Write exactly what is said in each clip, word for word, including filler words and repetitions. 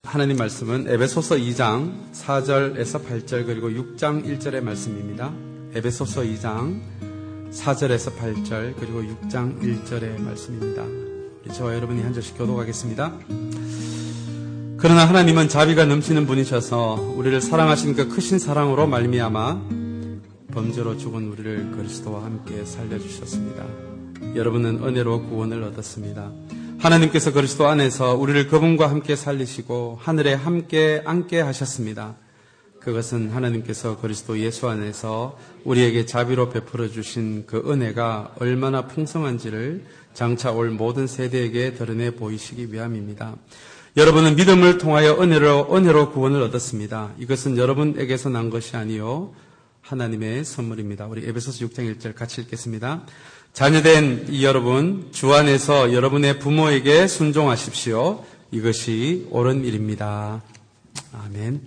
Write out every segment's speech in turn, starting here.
하나님 말씀은 에베소서 이 장 사 절에서 팔 절 그리고 육 장 일 절의 말씀입니다. 에베소서 이 장 사 절에서 팔 절 그리고 육 장 일 절의 말씀입니다. 우리 저와 여러분이 한 절씩 교독하겠습니다. 그러나 하나님은 자비가 넘치는 분이셔서 우리를 사랑하신 그 크신 사랑으로 말미암아 범죄로 죽은 우리를 그리스도와 함께 살려주셨습니다. 여러분은 은혜로 구원을 얻었습니다. 하나님께서 그리스도 안에서 우리를 그분과 함께 살리시고 하늘에 함께 앉게 하셨습니다. 그것은 하나님께서 그리스도 예수 안에서 우리에게 자비로 베풀어 주신 그 은혜가 얼마나 풍성한지를 장차 올 모든 세대에게 드러내 보이시기 위함입니다. 여러분은 믿음을 통하여 은혜로, 은혜로 구원을 얻었습니다. 이것은 여러분에게서 난 것이 아니요 하나님의 선물입니다. 우리 에베소서 육 장 일 절 같이 읽겠습니다. 자녀된 이 여러분, 주 안에서 여러분의 부모에게 순종하십시오. 이것이 옳은 일입니다. 아멘.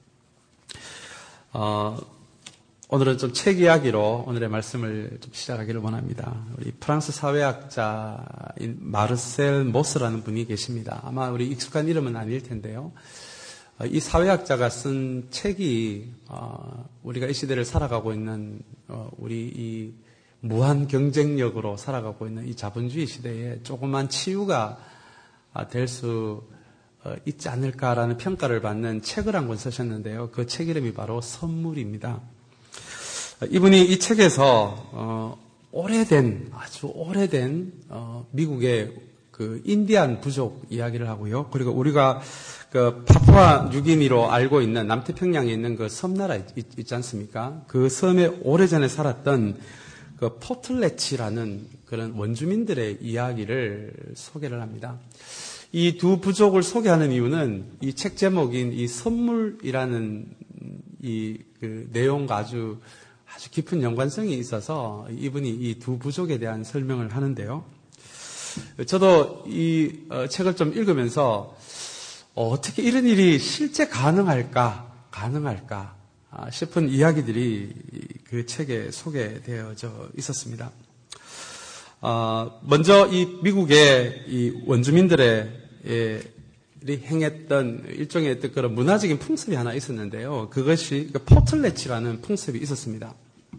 어, 오늘은 좀 책 이야기로 오늘의 말씀을 좀 시작하기를 원합니다. 우리 프랑스 사회학자인 마르셀 모스라는 분이 계십니다. 아마 우리 익숙한 이름은 아닐 텐데요. 이 사회학자가 쓴 책이 우리가 이 시대를 살아가고 있는 우리 이 무한 경쟁력으로 살아가고 있는 이 자본주의 시대에 조그만 치유가 될 수 있지 않을까라는 평가를 받는 책을 한 권 쓰셨는데요. 그 책 이름이 바로 선물입니다. 이분이 이 책에서 어, 오래된 아주 오래된 어, 미국의 그 인디안 부족 이야기를 하고요. 그리고 우리가 그 파푸아 뉴기니로 알고 있는 남태평양에 있는 그 섬나라 있, 있지 않습니까? 그 섬에 오래전에 살았던 그 포틀레치라는 그런 원주민들의 이야기를 소개를 합니다. 이 두 부족을 소개하는 이유는 이 책 제목인 이 선물이라는 이 그 내용과 아주 아주 깊은 연관성이 있어서 이분이 이 두 부족에 대한 설명을 하는데요. 저도 이 책을 좀 읽으면서 어떻게 이런 일이 실제 가능할까, 가능할까 싶은 이야기들이 그 책에 소개되어져 있었습니다. 어, 먼저 이 미국의 이 원주민들의 예, 행했던 일종의 어떤 그런 문화적인 풍습이 하나 있었는데요. 그것이 포틀레치라는 풍습이 있었습니다.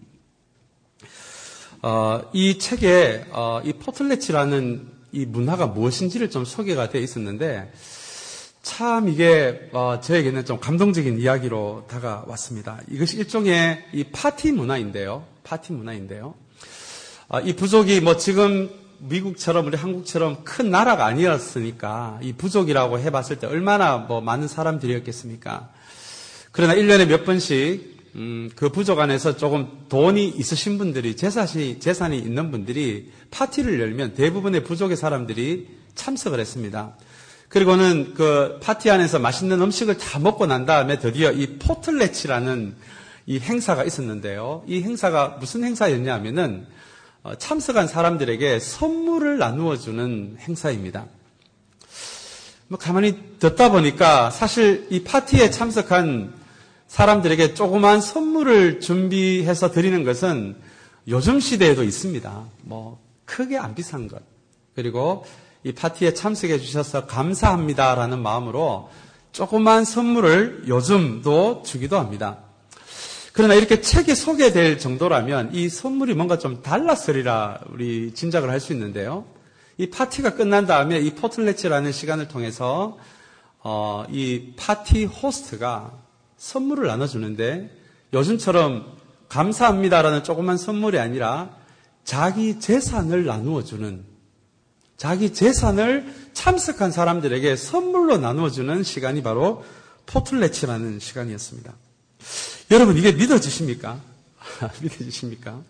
어, 이 책에 어, 이 포틀레치라는 이 문화가 무엇인지를 좀 소개가 되어 있었는데 참 이게 어, 저에게는 좀 감동적인 이야기로 다가왔습니다. 이것이 일종의 이 파티 문화인데요. 파티 문화인데요. 어, 이 부족이 뭐 지금 미국처럼 우리 한국처럼 큰 나라가 아니었으니까 이 부족이라고 해봤을 때 얼마나 뭐 많은 사람들이었겠습니까? 그러나 일 년에 몇 번씩 음, 그 부족 안에서 조금 돈이 있으신 분들이 재산이, 재산이 있는 분들이 파티를 열면 대부분의 부족의 사람들이 참석을 했습니다. 그리고는 그 파티 안에서 맛있는 음식을 다 먹고 난 다음에 드디어 이 포틀레치라는 이 행사가 있었는데요. 이 행사가 무슨 행사였냐 하면은 참석한 사람들에게 선물을 나누어 주는 행사입니다. 뭐 가만히 듣다 보니까 사실 이 파티에 참석한 사람들에게 조그만 선물을 준비해서 드리는 것은 요즘 시대에도 있습니다. 뭐 크게 안 비싼 것. 그리고 이 파티에 참석해 주셔서 감사합니다라는 마음으로 조그만 선물을 요즘도 주기도 합니다. 그러나 이렇게 책이 소개될 정도라면 이 선물이 뭔가 좀 달랐으리라 우리 짐작을 할 수 있는데요. 이 파티가 끝난 다음에 이 포틀레치라는 시간을 통해서 어, 이 파티 호스트가 선물을 나눠주는데 요즘처럼 감사합니다라는 조그만 선물이 아니라 자기 재산을 나누어주는 자기 재산을 참석한 사람들에게 선물로 나누어주는 시간이 바로 포틀레치라는 시간이었습니다. 여러분 이게 믿어지십니까? 믿어지십니까?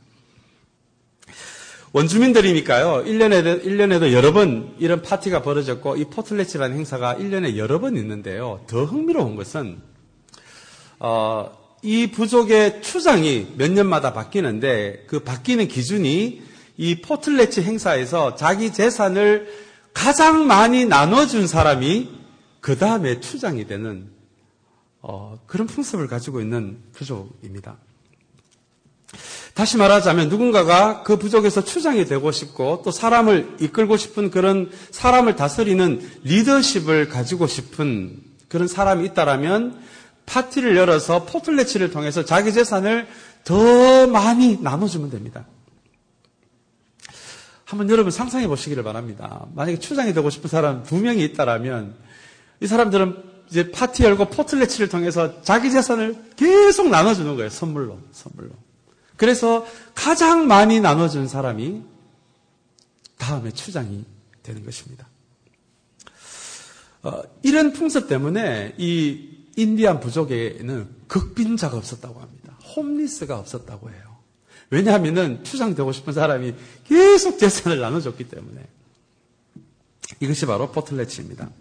원주민들이니까요. 일 년에도, 일 년에도 여러 번 이런 파티가 벌어졌고 이 포틀레치라는 행사가 일 년에 여러 번 있는데요. 더 흥미로운 것은 어, 이 부족의 추장이 몇 년마다 바뀌는데 그 바뀌는 기준이 이 포틀레치 행사에서 자기 재산을 가장 많이 나눠준 사람이 그 다음에 추장이 되는 어, 그런 풍습을 가지고 있는 부족입니다. 다시 말하자면 누군가가 그 부족에서 추장이 되고 싶고 또 사람을 이끌고 싶은 그런 사람을 다스리는 리더십을 가지고 싶은 그런 사람이 있다라면 파티를 열어서 포틀레치를 통해서 자기 재산을 더 많이 나눠주면 됩니다. 한번 여러분 상상해 보시기를 바랍니다. 만약에 추장이 되고 싶은 사람 두 명이 있다라면 이 사람들은 이제 파티 열고 포틀레치를 통해서 자기 재산을 계속 나눠주는 거예요. 선물로, 선물로. 그래서 가장 많이 나눠준 사람이 다음에 추장이 되는 것입니다. 어, 이런 풍습 때문에 이 인디안 부족에는 극빈자가 없었다고 합니다. 홈리스가 없었다고 해요. 왜냐하면은 추장되고 싶은 사람이 계속 재산을 나눠줬기 때문에. 이것이 바로 포틀레치입니다.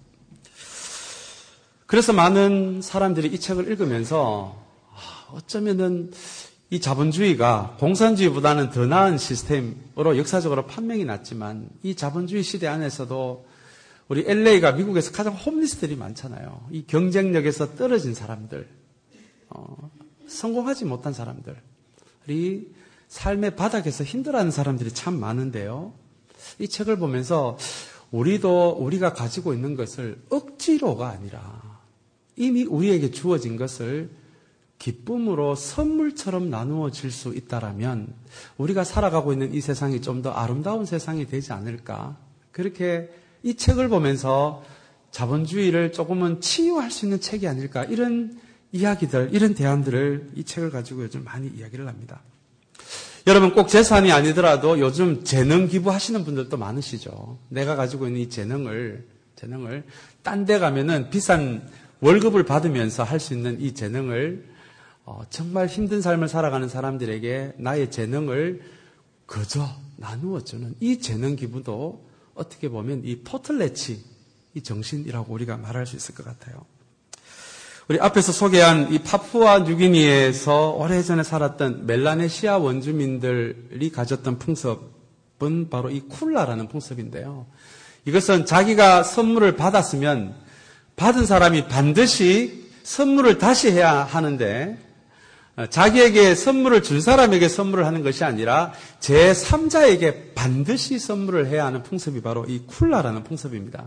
그래서 많은 사람들이 이 책을 읽으면서 어쩌면은 이 자본주의가 공산주의보다는 더 나은 시스템으로 역사적으로 판명이 났지만 이 자본주의 시대 안에서도 우리 엘에이가 미국에서 가장 홈리스들이 많잖아요. 이 경쟁력에서 떨어진 사람들, 어, 성공하지 못한 사람들이 삶의 바닥에서 힘들어하는 사람들이 참 많은데요. 이 책을 보면서 우리도 우리가 가지고 있는 것을 억지로가 아니라 이미 우리에게 주어진 것을 기쁨으로 선물처럼 나누어 줄 수 있다라면 우리가 살아가고 있는 이 세상이 좀 더 아름다운 세상이 되지 않을까. 그렇게 이 책을 보면서 자본주의를 조금은 치유할 수 있는 책이 아닐까. 이런 이야기들, 이런 대안들을 이 책을 가지고 요즘 많이 이야기를 합니다. 여러분 꼭 재산이 아니더라도 요즘 재능 기부하시는 분들도 많으시죠. 내가 가지고 있는 이 재능을, 재능을 딴 데 가면은 비싼 월급을 받으면서 할 수 있는 이 재능을 어, 정말 힘든 삶을 살아가는 사람들에게 나의 재능을 그저 나누어주는 이 재능 기부도 어떻게 보면 이 포틀레치, 이 정신이라고 우리가 말할 수 있을 것 같아요. 우리 앞에서 소개한 이 파푸아 뉴기니에서 오래전에 살았던 멜라네시아 원주민들이 가졌던 풍습은 바로 이 쿨라라는 풍습인데요. 이것은 자기가 선물을 받았으면 받은 사람이 반드시 선물을 다시 해야 하는데 자기에게 선물을 준 사람에게 선물을 하는 것이 아니라 제삼자에게 반드시 선물을 해야 하는 풍습이 바로 이 쿨라라는 풍습입니다.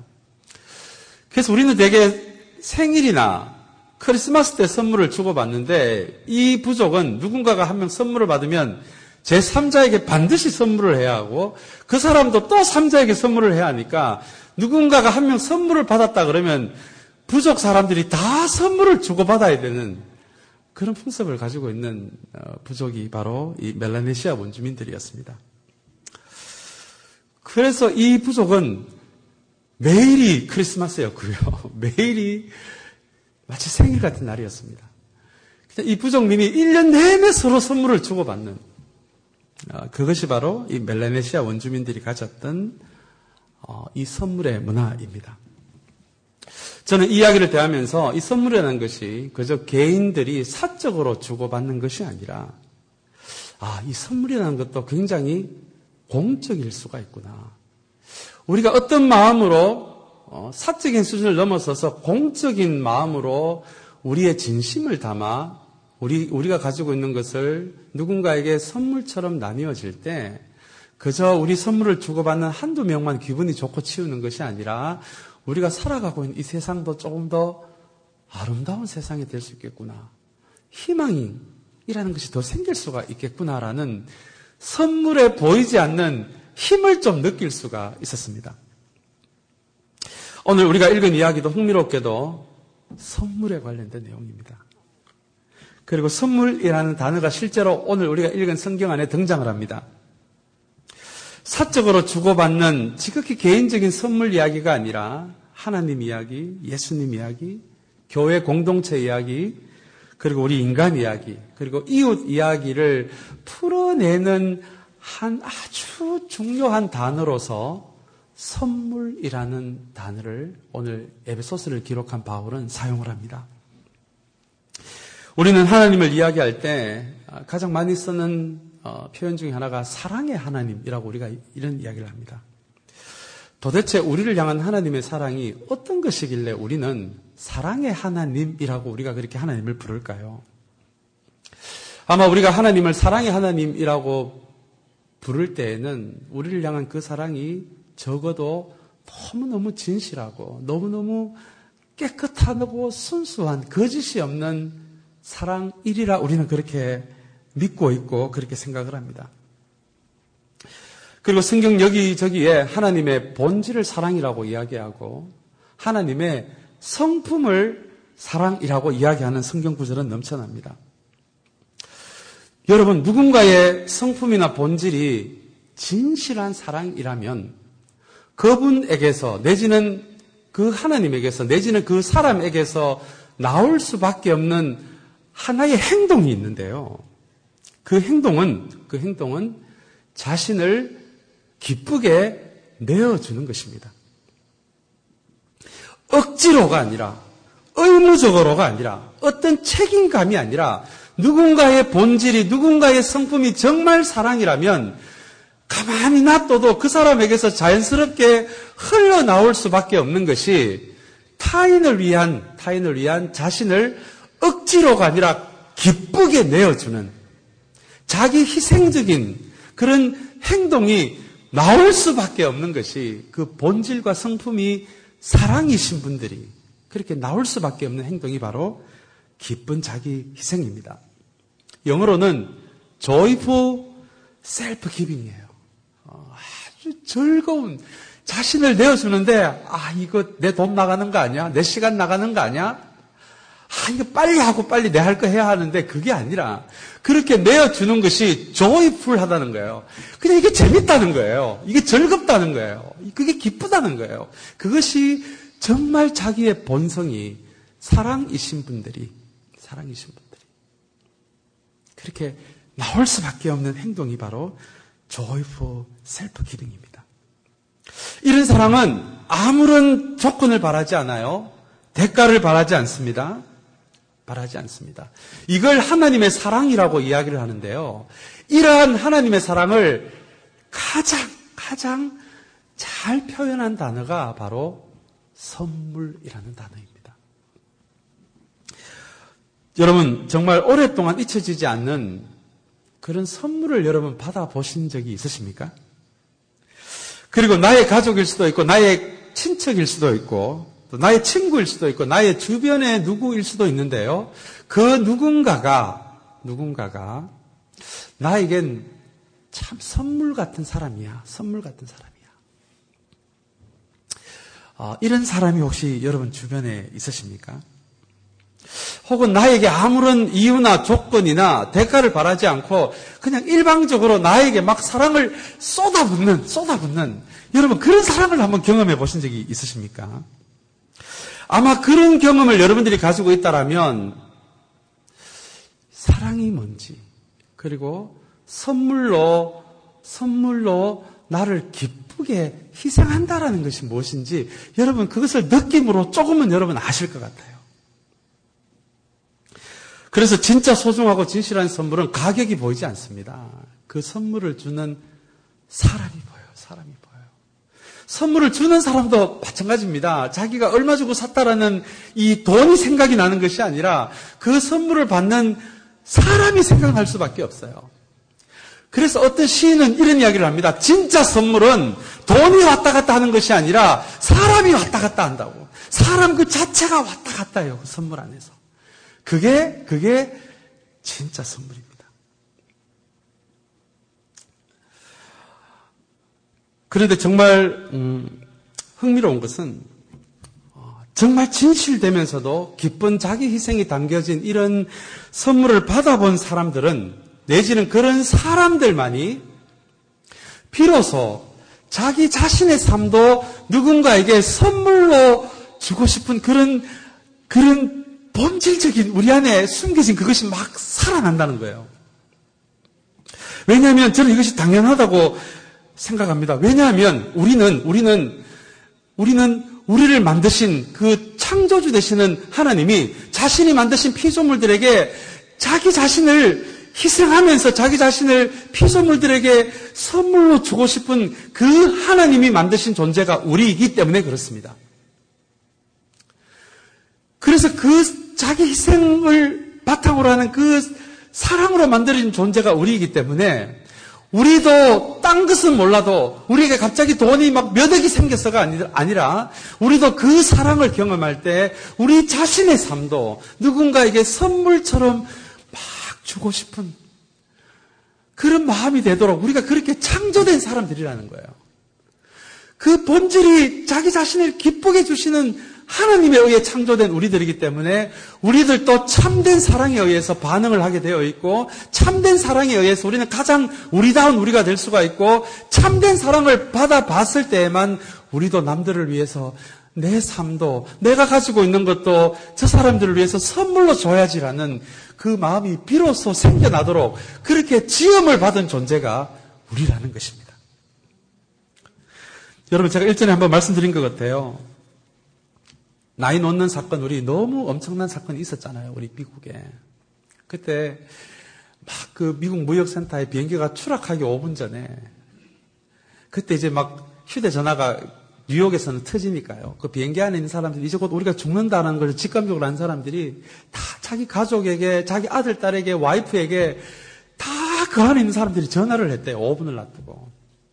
그래서 우리는 되게 생일이나 크리스마스 때 선물을 주고받는데 이 부족은 누군가가 한 명 선물을 받으면 제삼자에게 반드시 선물을 해야 하고 그 사람도 또 삼자에게 선물을 해야 하니까 누군가가 한 명 선물을 받았다 그러면 부족 사람들이 다 선물을 주고받아야 되는 그런 풍습을 가지고 있는 부족이 바로 이 멜라네시아 원주민들이었습니다. 그래서 이 부족은 매일이 크리스마스였고요. 매일이 마치 생일 같은 날이었습니다. 이 부족민이 일 년 내내 서로 선물을 주고받는 그것이 바로 이 멜라네시아 원주민들이 가졌던 이 선물의 문화입니다. 저는 이 이야기를 대하면서 이 선물이라는 것이 그저 개인들이 사적으로 주고받는 것이 아니라 아, 이 선물이라는 것도 굉장히 공적일 수가 있구나. 우리가 어떤 마음으로 사적인 수준을 넘어서서 공적인 마음으로 우리의 진심을 담아 우리, 우리가 가지고 있는 것을 누군가에게 선물처럼 나뉘어질 때 그저 우리 선물을 주고받는 한두 명만 기분이 좋고 치우는 것이 아니라 우리가 살아가고 있는 이 세상도 조금 더 아름다운 세상이 될 수 있겠구나. 희망이라는 것이 더 생길 수가 있겠구나라는 선물에 보이지 않는 힘을 좀 느낄 수가 있었습니다. 오늘 우리가 읽은 이야기도 흥미롭게도 선물에 관련된 내용입니다. 그리고 선물이라는 단어가 실제로 오늘 우리가 읽은 성경 안에 등장을 합니다. 사적으로 주고받는 지극히 개인적인 선물 이야기가 아니라 하나님 이야기, 예수님 이야기, 교회 공동체 이야기, 그리고 우리 인간 이야기, 그리고 이웃 이야기를 풀어내는 한 아주 중요한 단어로서 선물이라는 단어를 오늘 에베소서를 기록한 바울은 사용을 합니다. 우리는 하나님을 이야기할 때 가장 많이 쓰는 표현 중에 하나가 사랑의 하나님이라고 우리가 이런 이야기를 합니다. 도대체 우리를 향한 하나님의 사랑이 어떤 것이길래 우리는 사랑의 하나님이라고 우리가 그렇게 하나님을 부를까요? 아마 우리가 하나님을 사랑의 하나님이라고 부를 때에는 우리를 향한 그 사랑이 적어도 너무너무 진실하고 너무너무 깨끗하고 순수한 거짓이 없는 사랑이리라 우리는 그렇게 믿고 있고 그렇게 생각을 합니다. 그리고 성경 여기저기에 하나님의 본질을 사랑이라고 이야기하고 하나님의 성품을 사랑이라고 이야기하는 성경 구절은 넘쳐납니다. 여러분, 누군가의 성품이나 본질이 진실한 사랑이라면 그분에게서 내지는 그 하나님에게서 내지는 그 사람에게서 나올 수밖에 없는 하나의 행동이 있는데요. 그 행동은 그 행동은 자신을 기쁘게 내어주는 것입니다. 억지로가 아니라 의무적으로가 아니라 어떤 책임감이 아니라 누군가의 본질이 누군가의 성품이 정말 사랑이라면 가만히 놔둬도 그 사람에게서 자연스럽게 흘러나올 수밖에 없는 것이 타인을 위한 타인을 위한 자신을 억지로가 아니라 기쁘게 내어주는 자기 희생적인 그런 행동이 나올 수밖에 없는 것이 그 본질과 성품이 사랑이신 분들이 그렇게 나올 수밖에 없는 행동이 바로 기쁜 자기 희생입니다. 영어로는 joyful self-giving이에요. 아주 즐거운 자신을 내어주는데 아 이거 내 돈 나가는 거 아니야? 내 시간 나가는 거 아니야? 아 이거 빨리 하고 빨리 내 할 거 해야 하는데 그게 아니라 그렇게 내어주는 것이 joyful하다는 거예요. 그냥 이게 재밌다는 거예요. 이게 즐겁다는 거예요. 그게 기쁘다는 거예요. 그것이 정말 자기의 본성이 사랑이신 분들이 사랑이신 분들이 그렇게 나올 수밖에 없는 행동이 바로 joyful self-giving입니다. 이런 사랑은 아무런 조건을 바라지 않아요. 대가를 바라지 않습니다. 바라지 않습니다. 이걸 하나님의 사랑이라고 이야기를 하는데요. 이러한 하나님의 사랑을 가장 가장 잘 표현한 단어가 바로 선물이라는 단어입니다. 여러분 정말 오랫동안 잊혀지지 않는 그런 선물을 여러분 받아보신 적이 있으십니까? 그리고 나의 가족일 수도 있고 나의 친척일 수도 있고 또 나의 친구일 수도 있고 나의 주변의 누구일 수도 있는데요. 그 누군가가 누군가가 나에겐 참 선물 같은 사람이야. 선물 같은 사람이야. 어, 이런 사람이 혹시 여러분 주변에 있으십니까? 혹은 나에게 아무런 이유나 조건이나 대가를 바라지 않고 그냥 일방적으로 나에게 막 사랑을 쏟아붓는, 쏟아붓는 여러분 그런 사랑을 한번 경험해 보신 적이 있으십니까? 아마 그런 경험을 여러분들이 가지고 있다라면 사랑이 뭔지 그리고 선물로 선물로 나를 기쁘게 희생한다라는 것이 무엇인지 여러분 그것을 느낌으로 조금은 여러분 아실 것 같아요. 그래서 진짜 소중하고 진실한 선물은 가격이 보이지 않습니다. 그 선물을 주는 사람이 보여요. 사람이 보여요. 선물을 주는 사람도 마찬가지입니다. 자기가 얼마 주고 샀다라는 이 돈이 생각이 나는 것이 아니라 그 선물을 받는 사람이 생각날 수밖에 없어요. 그래서 어떤 시인은 이런 이야기를 합니다. 진짜 선물은 돈이 왔다 갔다 하는 것이 아니라 사람이 왔다 갔다 한다고. 사람 그 자체가 왔다 갔다 해요. 그 선물 안에서. 그게, 그게 진짜 선물입니다. 그런데 정말, 음, 흥미로운 것은, 어, 정말 진실되면서도 기쁜 자기 희생이 담겨진 이런 선물을 받아본 사람들은, 내지는 그런 사람들만이 비로소 자기 자신의 삶도 누군가에게 선물로 주고 싶은 그런, 그런 본질적인 우리 안에 숨겨진 그것이 막 살아난다는 거예요. 왜냐하면 저는 이것이 당연하다고 생각합니다. 왜냐하면 우리는, 우리는, 우리는 우리를 만드신 그 창조주 되시는 하나님이 자신이 만드신 피조물들에게 자기 자신을 희생하면서 자기 자신을 피조물들에게 선물로 주고 싶은 그 하나님이 만드신 존재가 우리이기 때문에 그렇습니다. 그래서 그 자기 희생을 바탕으로 하는 그 사랑으로 만들어진 존재가 우리이기 때문에 우리도 딴 것은 몰라도 우리에게 갑자기 돈이 막 몇 억이 생겼어가 아니라 우리도 그 사랑을 경험할 때 우리 자신의 삶도 누군가에게 선물처럼 막 주고 싶은 그런 마음이 되도록 우리가 그렇게 창조된 사람들이라는 거예요. 그 본질이 자기 자신을 기쁘게 주시는 하나님에 의해 창조된 우리들이기 때문에 우리들도 참된 사랑에 의해서 반응을 하게 되어 있고 참된 사랑에 의해서 우리는 가장 우리다운 우리가 될 수가 있고 참된 사랑을 받아봤을 때에만 우리도 남들을 위해서 내 삶도 내가 가지고 있는 것도 저 사람들을 위해서 선물로 줘야지라는 그 마음이 비로소 생겨나도록 그렇게 지음을 받은 존재가 우리라는 것입니다. 여러분 제가 일전에 한번 말씀드린 것 같아요. 나이 놓는 사건, 우리 너무 엄청난 사건이 있었잖아요. 우리 미국에. 그때 막 그 미국 무역센터에 비행기가 추락하기 오 분 전에 그때 이제 막 휴대전화가 뉴욕에서는 터지니까요. 그 비행기 안에 있는 사람들이 이제 곧 우리가 죽는다는 걸 직감적으로 한 사람들이 다 자기 가족에게, 자기 아들, 딸에게, 와이프에게 다 그 안에 있는 사람들이 전화를 했대요. 오 분을 놔두고.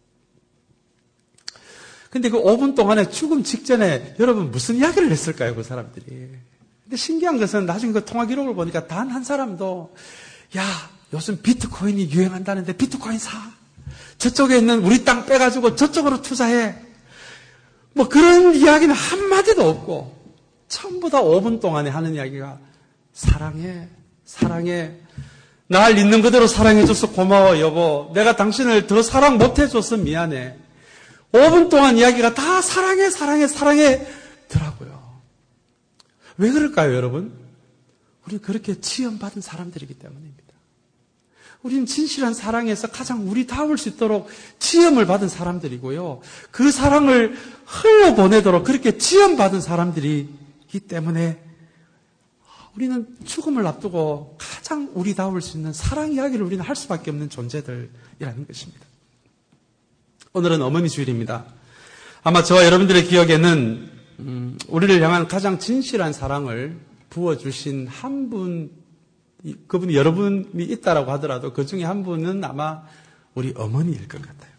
근데 그 오 분 동안에 죽음 직전에 여러분 무슨 이야기를 했을까요, 그 사람들이? 근데 신기한 것은 나중에 그 통화 기록을 보니까 단 한 사람도 야, 요즘 비트코인이 유행한다는데 비트코인 사. 저쪽에 있는 우리 땅 빼가지고 저쪽으로 투자해. 뭐 그런 이야기는 한마디도 없고 전부 다 오 분 동안에 하는 이야기가 사랑해, 사랑해. 날 있는 그대로 사랑해줘서 고마워, 여보. 내가 당신을 더 사랑 못해줘서 미안해. 오 분 동안 이야기가 다 사랑해, 사랑해, 사랑해 더라고요. 왜 그럴까요, 여러분? 우리는 그렇게 지음받은 사람들이기 때문입니다. 우리는 진실한 사랑에서 가장 우리다울 수 있도록 지음을 받은 사람들이고요. 그 사랑을 흘려보내도록 그렇게 지음받은 사람들이기 때문에 우리는 죽음을 앞두고 가장 우리다울 수 있는 사랑 이야기를 우리는 할 수밖에 없는 존재들이라는 것입니다. 오늘은 어머니 주일입니다. 아마 저와 여러분들의 기억에는 음, 우리를 향한 가장 진실한 사랑을 부어주신 한 분, 그분이 여러분이 있다라고 하더라도 그 중에 한 분은 아마 우리 어머니일 것 같아요.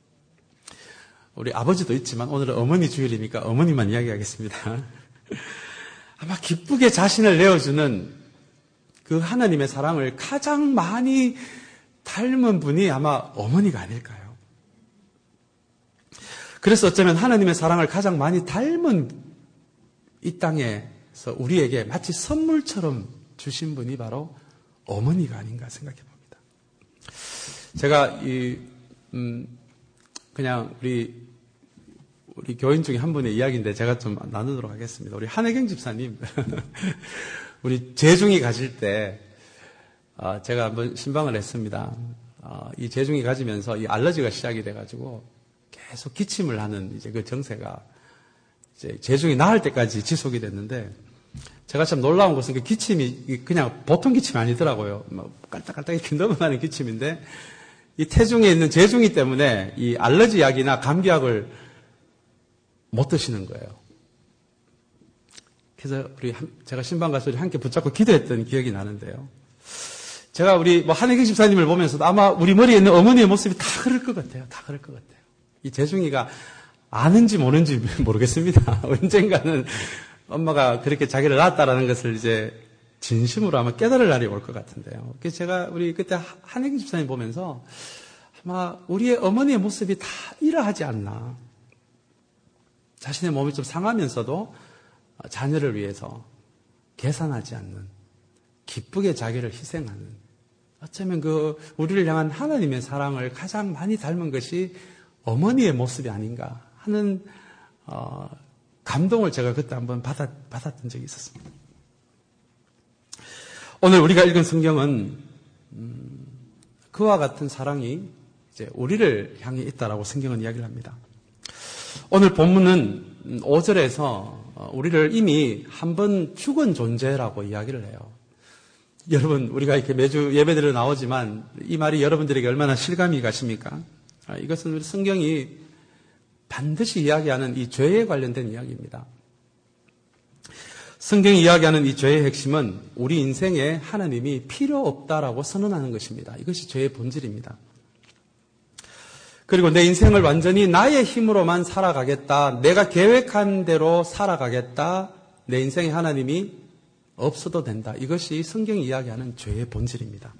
우리 아버지도 있지만 오늘은 어머니 주일이니까 어머니만 이야기하겠습니다. 아마 기쁘게 자신을 내어주는 그 하나님의 사랑을 가장 많이 닮은 분이 아마 어머니가 아닐까요? 그래서 어쩌면 하나님의 사랑을 가장 많이 닮은 이 땅에서 우리에게 마치 선물처럼 주신 분이 바로 어머니가 아닌가 생각해 봅니다. 제가 이, 음, 그냥 우리, 우리 교인 중에 한 분의 이야기인데 제가 좀 나누도록 하겠습니다. 우리 한혜경 집사님. 우리 재중이 가실 때, 어, 제가 한번 신방을 했습니다. 어, 이 재중이 가지면서 이 알러지가 시작이 돼가지고 계속 기침을 하는 이제 그 정세가 이제 재중이 나을 때까지 지속이 됐는데 제가 참 놀라운 것은 그 기침이 그냥 보통 기침이 아니더라고요. 뭐 깔딱깔딱 이렇게 넘어가는 기침인데 이 태중에 있는 재중이 때문에 이 알러지 약이나 감기약을 못 드시는 거예요. 그래서 우리 제가 신방 가서 함께 붙잡고 기도했던 기억이 나는데요. 제가 우리 뭐 한혜경 집사님을 보면서도 아마 우리 머리에 있는 어머니의 모습이 다 그럴 것 같아요. 다 그럴 것 같아요. 이 재중이가 아는지 모르는지 모르겠습니다. 언젠가는 엄마가 그렇게 자기를 낳았다라는 것을 이제 진심으로 아마 깨달을 날이 올 것 같은데요. 그래서 제가 우리 그때 한혜경 집사님 보면서 아마 우리의 어머니의 모습이 다 이러하지 않나. 자신의 몸이 좀 상하면서도 자녀를 위해서 계산하지 않는, 기쁘게 자기를 희생하는, 어쩌면 그 우리를 향한 하나님의 사랑을 가장 많이 닮은 것이 어머니의 모습이 아닌가 하는 어, 감동을 제가 그때 한번 받았, 받았던 적이 있었습니다. 오늘 우리가 읽은 성경은 음, 그와 같은 사랑이 이제 우리를 향해 있다라고 성경은 이야기를 합니다. 오늘 본문은 오 절에서 우리를 이미 한 번 죽은 존재라고 이야기를 해요. 여러분, 우리가 이렇게 매주 예배드려 나오지만 이 말이 여러분들에게 얼마나 실감이 가십니까? 이것은 우리 성경이 반드시 이야기하는 이 죄에 관련된 이야기입니다. 성경이 이야기하는 이 죄의 핵심은 우리 인생에 하나님이 필요 없다라고 선언하는 것입니다. 이것이 죄의 본질입니다. 그리고 내 인생을 완전히 나의 힘으로만 살아가겠다. 내가 계획한 대로 살아가겠다. 내 인생에 하나님이 없어도 된다. 이것이 성경이 이야기하는 죄의 본질입니다.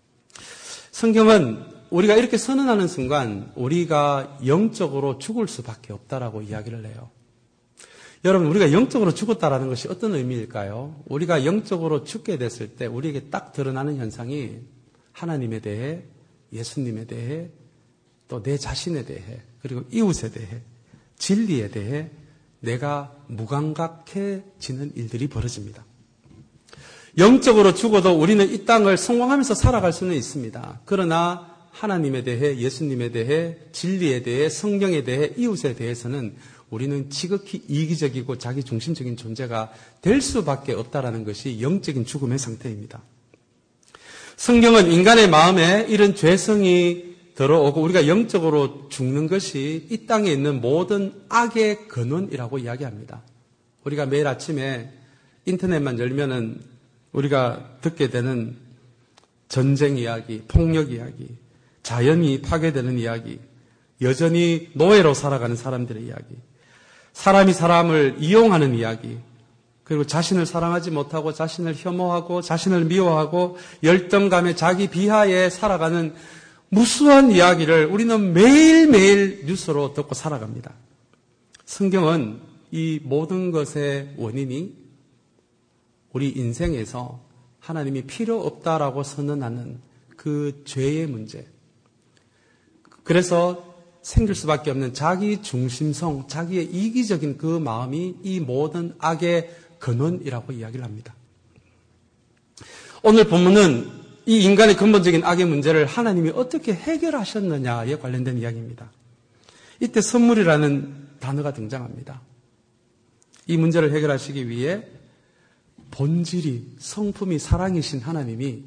성경은 우리가 이렇게 선언하는 순간 우리가 영적으로 죽을 수밖에 없다라고 이야기를 해요. 여러분, 우리가 영적으로 죽었다라는 것이 어떤 의미일까요? 우리가 영적으로 죽게 됐을 때 우리에게 딱 드러나는 현상이 하나님에 대해, 예수님에 대해, 또 내 자신에 대해, 그리고 이웃에 대해, 진리에 대해 내가 무감각해지는 일들이 벌어집니다. 영적으로 죽어도 우리는 이 땅을 성공하면서 살아갈 수는 있습니다. 그러나 하나님에 대해, 예수님에 대해, 진리에 대해, 성경에 대해, 이웃에 대해서는 우리는 지극히 이기적이고 자기중심적인 존재가 될 수밖에 없다라는 것이 영적인 죽음의 상태입니다. 성경은 인간의 마음에 이런 죄성이 들어오고 우리가 영적으로 죽는 것이 이 땅에 있는 모든 악의 근원이라고 이야기합니다. 우리가 매일 아침에 인터넷만 열면은 우리가 듣게 되는 전쟁 이야기, 폭력 이야기, 자연이 파괴되는 이야기, 여전히 노예로 살아가는 사람들의 이야기, 사람이 사람을 이용하는 이야기, 그리고 자신을 사랑하지 못하고 자신을 혐오하고 자신을 미워하고 열등감에 자기 비하에 살아가는 무수한 이야기를 우리는 매일매일 뉴스로 듣고 살아갑니다. 성경은 이 모든 것의 원인이 우리 인생에서 하나님이 필요 없다라고 선언하는 그 죄의 문제, 그래서 생길 수밖에 없는 자기 중심성, 자기의 이기적인 그 마음이 이 모든 악의 근원이라고 이야기를 합니다. 오늘 본문은 이 인간의 근본적인 악의 문제를 하나님이 어떻게 해결하셨느냐에 관련된 이야기입니다. 이때 선물이라는 단어가 등장합니다. 이 문제를 해결하시기 위해 본질이, 성품이 사랑이신 하나님이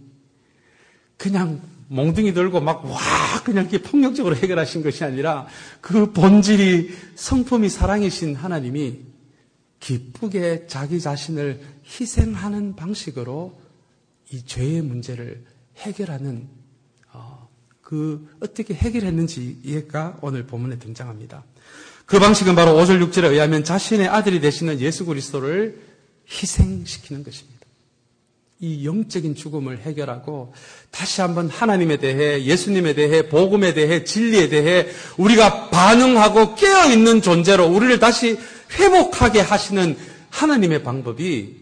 그냥 몽둥이 들고 막 와 그냥 이렇게 폭력적으로 해결하신 것이 아니라 그 본질이, 성품이 사랑이신 하나님이 기쁘게 자기 자신을 희생하는 방식으로 이 죄의 문제를 해결하는 어, 그 어떻게 해결했는지가 오늘 본문에 등장합니다. 그 방식은 바로 오 절 육 절에 의하면 자신의 아들이 되시는 예수 그리스도를 희생시키는 것입니다. 이 영적인 죽음을 해결하고 다시 한번 하나님에 대해, 예수님에 대해, 복음에 대해, 진리에 대해 우리가 반응하고 깨어있는 존재로 우리를 다시 회복하게 하시는 하나님의 방법이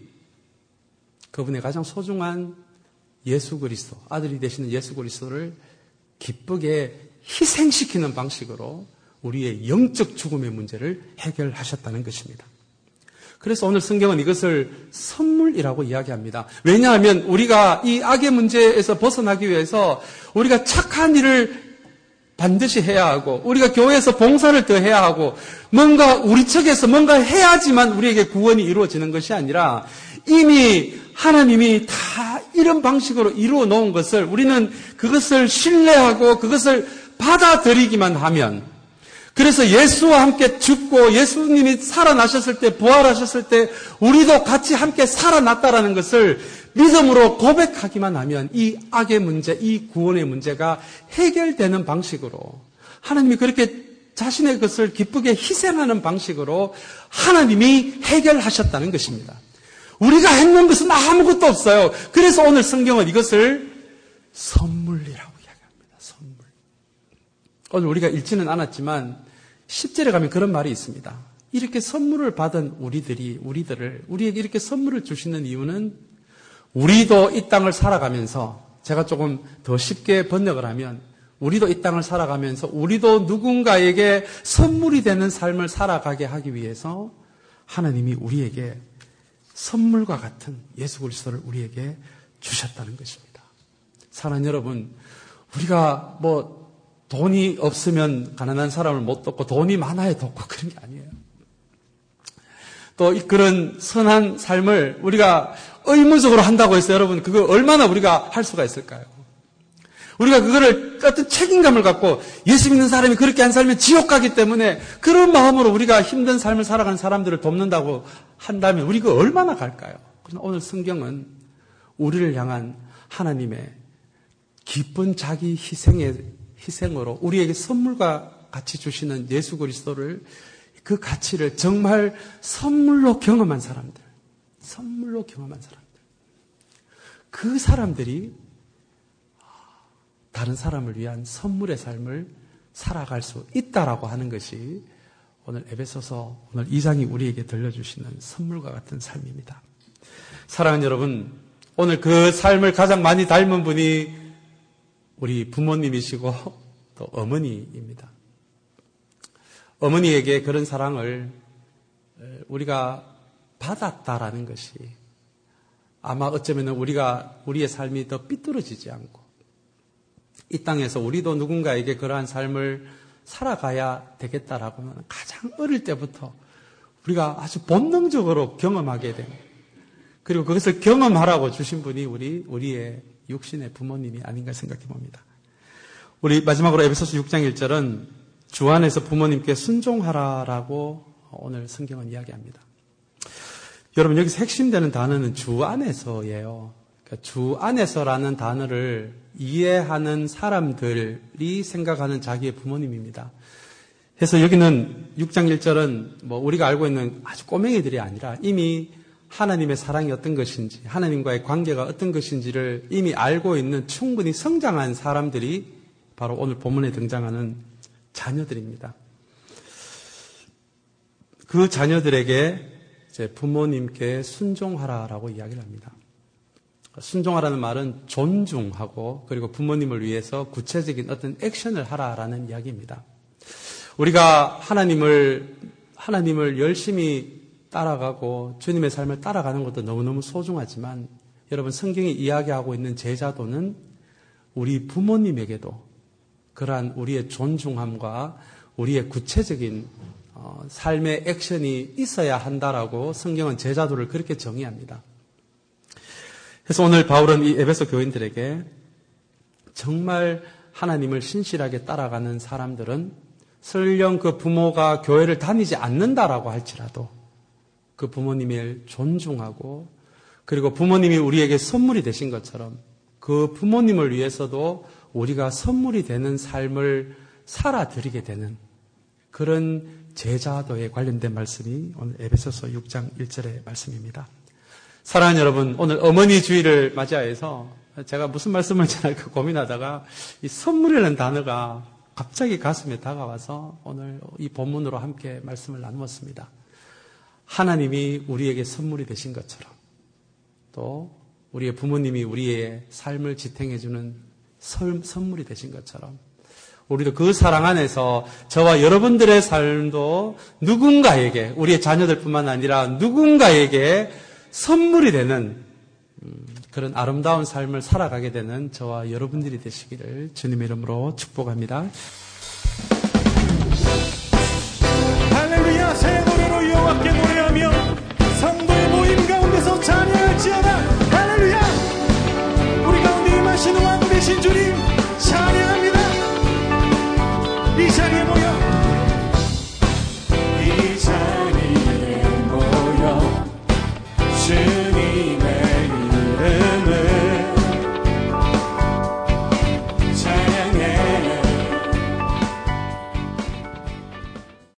그분의 가장 소중한 예수 그리스도, 아들이 되시는 예수 그리스도를 기쁘게 희생시키는 방식으로 우리의 영적 죽음의 문제를 해결하셨다는 것입니다. 그래서 오늘 성경은 이것을 선물이라고 이야기합니다. 왜냐하면 우리가 이 악의 문제에서 벗어나기 위해서 우리가 착한 일을 반드시 해야 하고 우리가 교회에서 봉사를 더 해야 하고 뭔가 우리 측에서 뭔가 해야지만 우리에게 구원이 이루어지는 것이 아니라 이미 하나님이 다 이런 방식으로 이루어 놓은 것을 우리는 그것을 신뢰하고 그것을 받아들이기만 하면, 그래서 예수와 함께 죽고 예수님이 살아나셨을 때, 부활하셨을 때 우리도 같이 함께 살아났다라는 것을 믿음으로 고백하기만 하면 이 악의 문제, 이 구원의 문제가 해결되는 방식으로, 하나님이 그렇게 자신의 것을 기쁘게 희생하는 방식으로 하나님이 해결하셨다는 것입니다. 우리가 했는 것은 아무것도 없어요. 그래서 오늘 성경은 이것을 선물이라고 이야기합니다. 선물. 오늘 우리가 읽지는 않았지만 십 절에 가면 그런 말이 있습니다. 이렇게 선물을 받은 우리들이, 우리들을, 우리에게 이렇게 선물을 주시는 이유는 우리도 이 땅을 살아가면서, 제가 조금 더 쉽게 번역을 하면 우리도 이 땅을 살아가면서 우리도 누군가에게 선물이 되는 삶을 살아가게 하기 위해서 하나님이 우리에게 선물과 같은 예수 그리스도를 우리에게 주셨다는 것입니다. 사랑하는 여러분, 우리가 뭐 돈이 없으면 가난한 사람을 못 돕고 돈이 많아야 돕고 그런 게 아니에요. 또 그런 선한 삶을 우리가 의무적으로 한다고 해서 여러분 그거 얼마나 우리가 할 수가 있을까요? 우리가 그거를 어떤 책임감을 갖고 예수 믿는 사람이 그렇게 안 살면 지옥 가기 때문에 그런 마음으로 우리가 힘든 삶을 살아가는 사람들을 돕는다고 한다면 우리 그 얼마나 갈까요? 그러나 오늘 성경은 우리를 향한 하나님의 기쁜 자기 희생의 희생으로 우리에게 선물과 같이 주시는 예수 그리스도를, 그 가치를 정말 선물로 경험한 사람들, 선물로 경험한 사람들, 그 사람들이 다른 사람을 위한 선물의 삶을 살아갈 수 있다라고 하는 것이 오늘 에베소서 오늘 이 장이 우리에게 들려주시는 선물과 같은 삶입니다. 사랑하는 여러분, 오늘 그 삶을 가장 많이 닮은 분이 우리 부모님이시고 또 어머니입니다. 어머니에게 그런 사랑을 우리가 받았다라는 것이 아마 어쩌면 우리가 우리의 삶이 더 삐뚤어지지 않고 이 땅에서 우리도 누군가에게 그러한 삶을 살아가야 되겠다라고 하면 가장 어릴 때부터 우리가 아주 본능적으로 경험하게 됩니다. 그리고 그것을 경험하라고 주신 분이 우리, 우리의 육신의 부모님이 아닌가 생각해 봅니다. 우리 마지막으로 에베소서 육 장 일 절은 주 안에서 부모님께 순종하라라고 오늘 성경은 이야기합니다. 여러분, 여기서 핵심되는 단어는 주 안에서예요. 그러니까 주 안에서라는 단어를 이해하는 사람들이 생각하는 자기의 부모님입니다. 그래서 여기는 육 장 일 절은 뭐 우리가 알고 있는 아주 꼬맹이들이 아니라 이미 하나님의 사랑이 어떤 것인지, 하나님과의 관계가 어떤 것인지를 이미 알고 있는 충분히 성장한 사람들이 바로 오늘 본문에 등장하는 자녀들입니다. 그 자녀들에게 이제 부모님께 순종하라라고 이야기를 합니다. 순종하라는 말은 존중하고 그리고 부모님을 위해서 구체적인 어떤 액션을 하라라는 이야기입니다. 우리가 하나님을 하나님을 열심히 따라가고 주님의 삶을 따라가는 것도 너무너무 소중하지만 여러분, 성경이 이야기하고 있는 제자도는 우리 부모님에게도 그러한 우리의 존중함과 우리의 구체적인 어, 삶의 액션이 있어야 한다라고 성경은 제자도를 그렇게 정의합니다. 그래서 오늘 바울은 이 에베소 교인들에게 정말 하나님을 신실하게 따라가는 사람들은 설령 그 부모가 교회를 다니지 않는다라고 할지라도 그 부모님을 존중하고 그리고 부모님이 우리에게 선물이 되신 것처럼 그 부모님을 위해서도 우리가 선물이 되는 삶을 살아드리게 되는 그런 제자도에 관련된 말씀이 오늘 에베소서 육 장 일 절의 말씀입니다. 사랑하는 여러분, 오늘 어머니 주일을 맞이해서 제가 무슨 말씀을 전할까 고민하다가 이 선물이라는 단어가 갑자기 가슴에 다가와서 오늘 이 본문으로 함께 말씀을 나누었습니다. 하나님이 우리에게 선물이 되신 것처럼 또 우리의 부모님이 우리의 삶을 지탱해주는 선물이 되신 것처럼 우리도 그 사랑 안에서 저와 여러분들의 삶도 누군가에게, 우리의 자녀들뿐만 아니라 누군가에게 선물이 되는 그런 아름다운 삶을 살아가게 되는 저와 여러분들이 되시기를 주님의 이름으로 축복합니다. 할렐루야. 새 노래로 여호와께 노래하며 성도의 모임 가운데서 찬양할지어다. 할렐루야. 우리 가운데 임하시는 왕 되신 주님 찬양합니다. 이 자리에 모여 이 자리에 모여 주님의